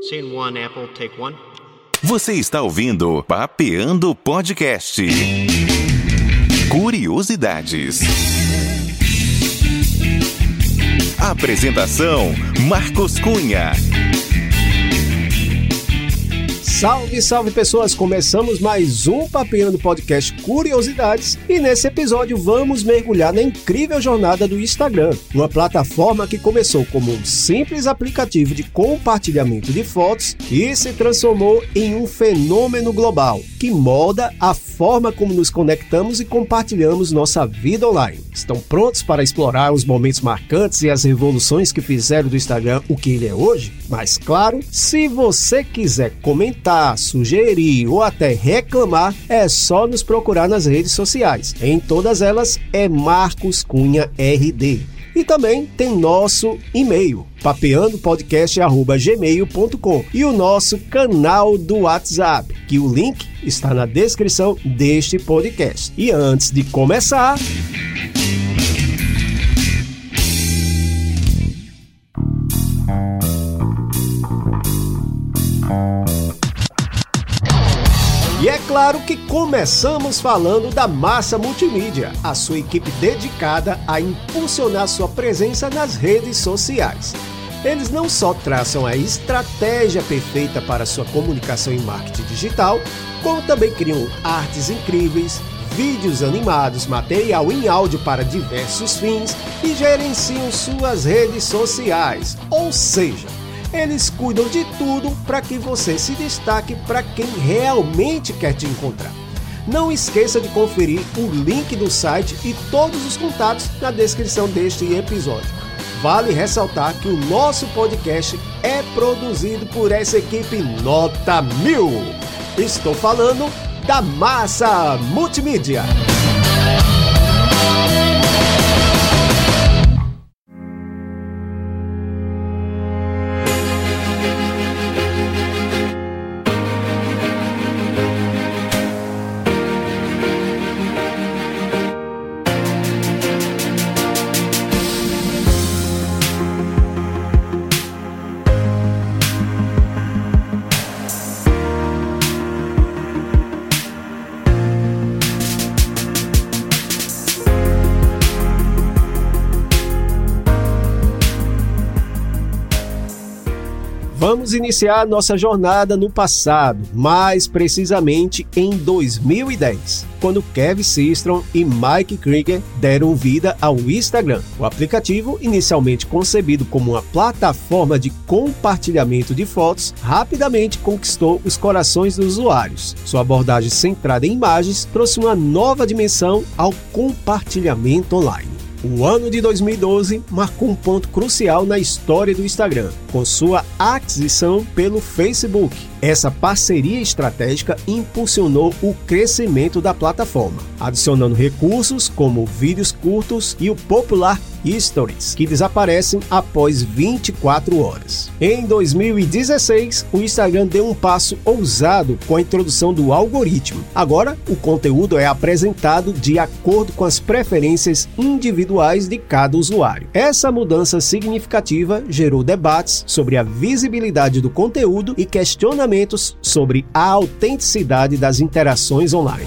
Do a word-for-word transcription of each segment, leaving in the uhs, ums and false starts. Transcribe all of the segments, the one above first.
Scene one, Apple, take one. Você está ouvindo Papeando Podcast. Curiosidades. Apresentação: Marcos Cunha. Salve, salve pessoas! Começamos mais um Papeando Podcast Curiosidades e nesse episódio vamos mergulhar na incrível jornada do Instagram, uma plataforma que começou como um simples aplicativo de compartilhamento de fotos e se transformou em um fenômeno global que molda a forma como nos conectamos e compartilhamos nossa vida online. Estão prontos para explorar os momentos marcantes e as revoluções que fizeram do Instagram o que ele é hoje? Mas claro, se você quiser comentar, sugerir ou até reclamar, é só nos procurar nas redes sociais. Em todas elas é Marcos Cunha R D. E também tem nosso e-mail, papeando podcast arroba gmail ponto com, e o nosso canal do WhatsApp, que o link está na descrição deste podcast. E antes de começar... E é claro que começamos falando da Massa Multimídia, a sua equipe dedicada a impulsionar sua presença nas redes sociais. Eles não só traçam a estratégia perfeita para sua comunicação e marketing digital, como também criam artes incríveis, vídeos animados, material em áudio para diversos fins e gerenciam suas redes sociais, ou seja, eles cuidam de tudo para que você se destaque para quem realmente quer te encontrar. Não esqueça de conferir o link do site e todos os contatos na descrição deste episódio. Vale ressaltar que o nosso podcast é produzido por essa equipe nota mil. Estou falando da Massa Multimídia. Vamos iniciar nossa jornada no passado, mais precisamente em dois mil e dez, quando Kevin Systrom e Mike Krieger deram vida ao Instagram. O aplicativo, inicialmente concebido como uma plataforma de compartilhamento de fotos, rapidamente conquistou os corações dos usuários. Sua abordagem centrada em imagens trouxe uma nova dimensão ao compartilhamento online. O ano de dois mil e doze marcou um ponto crucial na história do Instagram, com sua aquisição pelo Facebook. Essa parceria estratégica impulsionou o crescimento da plataforma, adicionando recursos como vídeos curtos e o popular Stories, que desaparecem após vinte e quatro horas. Em dois mil e dezesseis, o Instagram deu um passo ousado com a introdução do algoritmo. Agora, o conteúdo é apresentado de acordo com as preferências individuais de cada usuário. Essa mudança significativa gerou debates sobre a visibilidade do conteúdo e questionamentos sobre a autenticidade das interações online.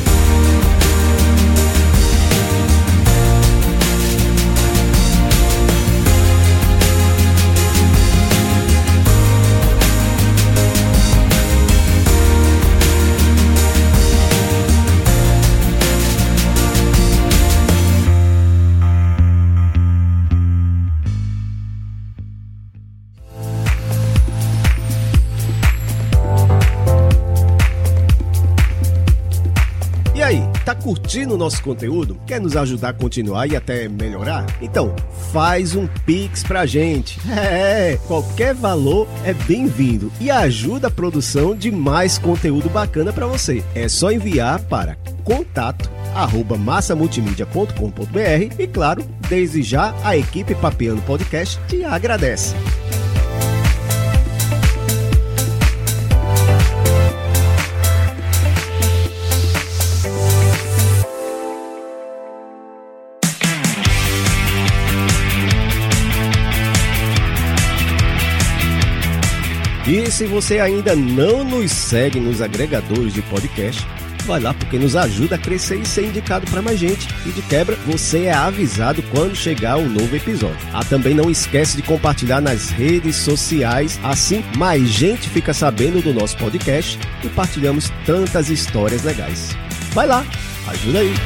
Tá curtindo o nosso conteúdo? Quer nos ajudar a continuar e até melhorar? Então, faz um Pix pra gente. É, qualquer valor é bem-vindo e ajuda a produção de mais conteúdo bacana para você. É só enviar para contato arroba massa multimídia ponto com ponto b r e, claro, desde já a equipe Papeando Podcast te agradece. E se você ainda não nos segue nos agregadores de podcast, vai lá porque nos ajuda a crescer e ser indicado para mais gente. E de quebra, você é avisado quando chegar um novo episódio. Ah, também não esquece de compartilhar nas redes sociais, assim mais gente fica sabendo do nosso podcast e partilhamos tantas histórias legais. Vai lá, ajuda aí!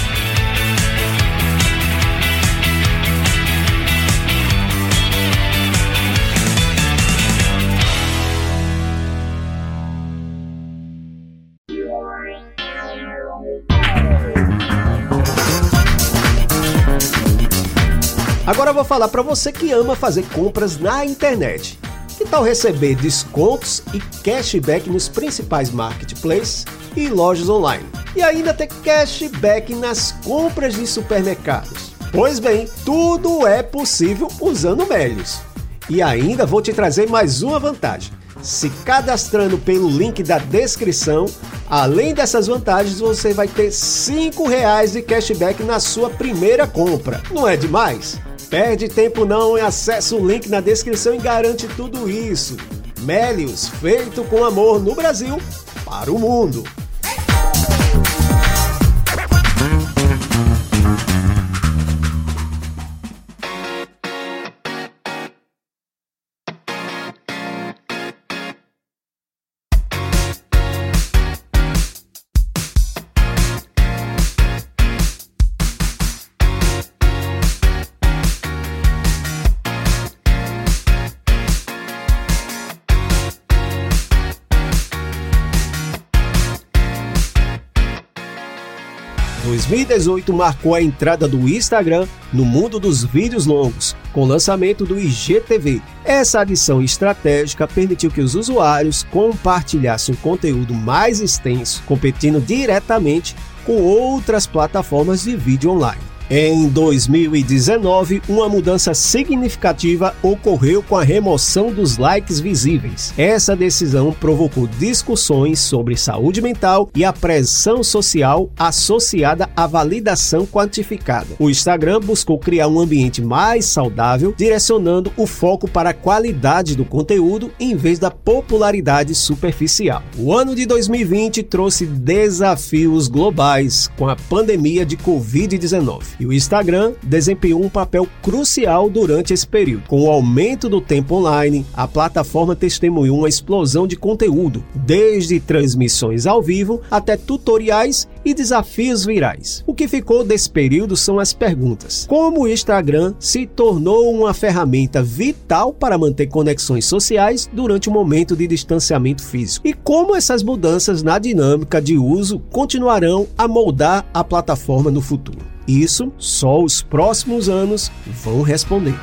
Agora eu vou falar para você que ama fazer compras na internet. Que tal receber descontos e cashback nos principais marketplaces e lojas online? E ainda ter cashback nas compras de supermercados? Pois bem, tudo é possível usando o Melios. E ainda vou te trazer mais uma vantagem. Se cadastrando pelo link da descrição, além dessas vantagens, você vai ter cinco reais de cashback na sua primeira compra. Não é demais? Perde tempo não e acessa o link na descrição e garante tudo isso. Melios, feito com amor no Brasil para o mundo. dois mil e dezoito marcou a entrada do Instagram no mundo dos vídeos longos, com o lançamento do I G T V. Essa adição estratégica permitiu que os usuários compartilhassem um conteúdo mais extenso, competindo diretamente com outras plataformas de vídeo online. Em dois mil e dezenove, uma mudança significativa ocorreu com a remoção dos likes visíveis. Essa decisão provocou discussões sobre saúde mental e a pressão social associada à validação quantificada. O Instagram buscou criar um ambiente mais saudável, direcionando o foco para a qualidade do conteúdo em vez da popularidade superficial. O ano de dois mil e vinte trouxe desafios globais com a pandemia de covid dezenove. E o Instagram desempenhou um papel crucial durante esse período. Com o aumento do tempo online, a plataforma testemunhou uma explosão de conteúdo, desde transmissões ao vivo até tutoriais e desafios virais. O que ficou desse período são as perguntas. Como o Instagram se tornou uma ferramenta vital para manter conexões sociais durante o momento de distanciamento físico? E como essas mudanças na dinâmica de uso continuarão a moldar a plataforma no futuro? Isso só os próximos anos vão responder.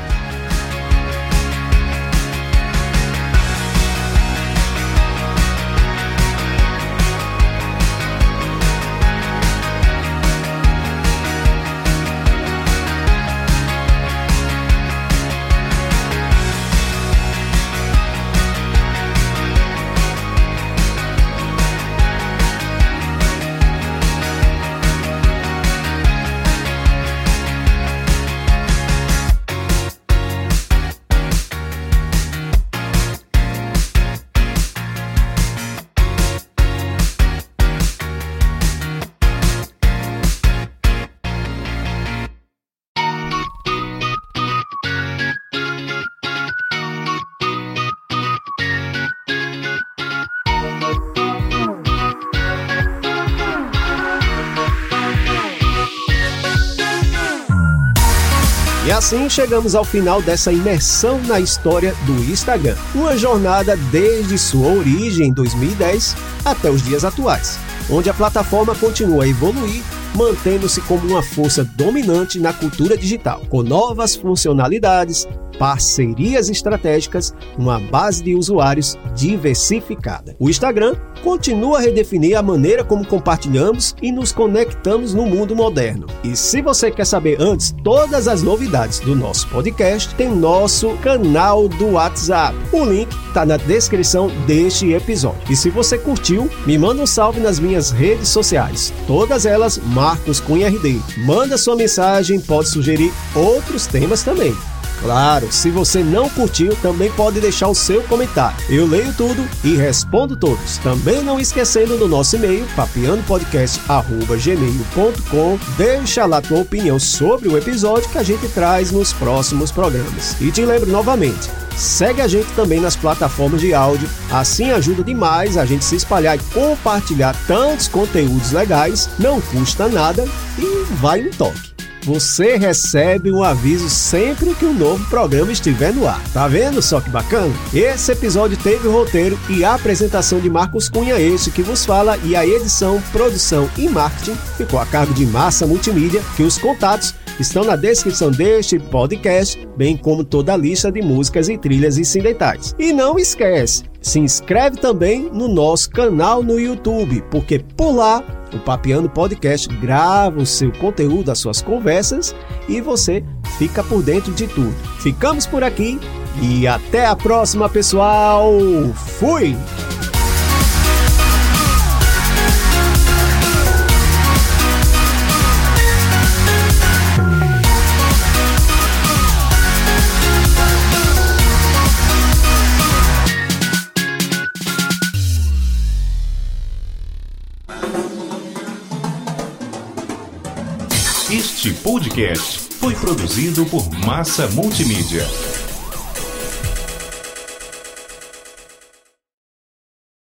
E assim chegamos ao final dessa imersão na história do Instagram. Uma jornada desde sua origem em dois mil e dez até os dias atuais, onde a plataforma continua a evoluir, mantendo-se como uma força dominante na cultura digital, com novas funcionalidades, parcerias estratégicas, uma base de usuários diversificada. O Instagram continua a redefinir a maneira como compartilhamos e nos conectamos no mundo moderno. E se você quer saber antes todas as novidades do nosso podcast, tem nosso canal do WhatsApp. O link está na descrição deste episódio. E se você curtiu, me manda um salve nas minhas redes sociais, todas elas Marcos Cunha R D. Manda sua mensagem, pode sugerir outros temas também. Claro, se você não curtiu, também pode deixar o seu comentário. Eu leio tudo e respondo todos. Também não esquecendo do nosso e-mail, papeando podcast arroba gmail ponto com. Deixa lá tua opinião sobre o episódio que a gente traz nos próximos programas. E te lembro novamente, segue a gente também nas plataformas de áudio, assim ajuda demais a gente se espalhar e compartilhar tantos conteúdos legais, não custa nada e vai no toque. Você recebe um aviso sempre que um novo programa estiver no ar. Tá vendo só que bacana? Esse episódio teve o roteiro e a apresentação de Marcos Cunha, esse que vos fala, e a edição, produção e marketing ficou a cargo de Massa Multimídia, que os contatos estão na descrição deste podcast, bem como toda a lista de músicas e trilhas incidentais. E não esquece, se inscreve também no nosso canal no YouTube, porque por lá o Papeando Podcast grava o seu conteúdo, as suas conversas, e você fica por dentro de tudo. Ficamos por aqui e até a próxima, pessoal! Fui! Este podcast foi produzido por Massa Multimídia.